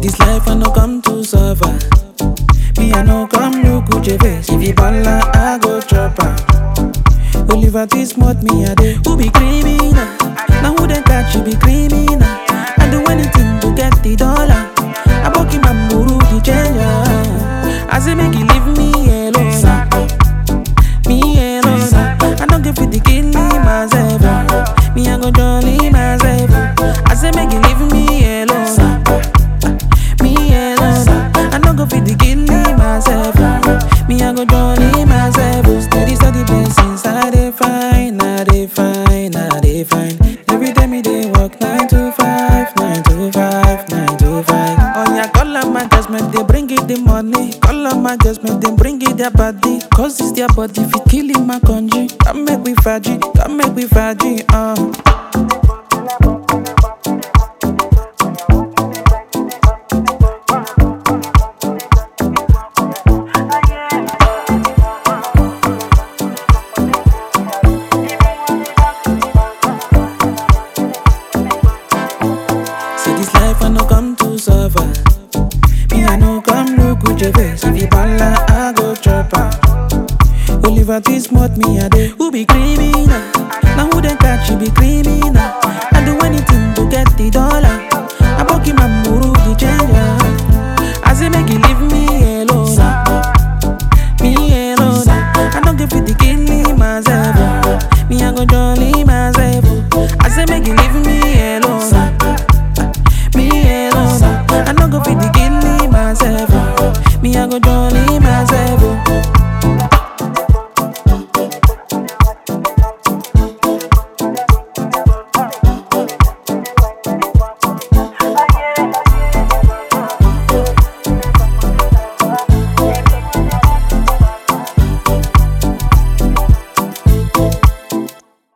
this life I no come to suffer. Me I no come look Gucci face. If you balla, I go chop am. Oliver this smart me a day. Who be criminal? Now who they catch you be criminal? I do anything to get the dollar. I book him and muru the change. I say make you leave me alone. Me alone. I don't give it the killing myself. Me I go jolly myself. I say make you leave me alone. Me alone. I don't go fit the killing myself. Me I go jolly myself. Steady blessings. I dey fine. Every day me dey work 9 to 5. Oh yeah, call on my judgment, they bring it the money. Call on my judgment, they bring it their body. Cause it's their body, fit killing my country. Come make we faji, See this life I no come to suffer. Me I no come look Gucci face. If you balla, I go chop am. Oliver this smart me a day. Who be criminal? Now who they catch you be criminal? I do anything to get the dollar. I book him and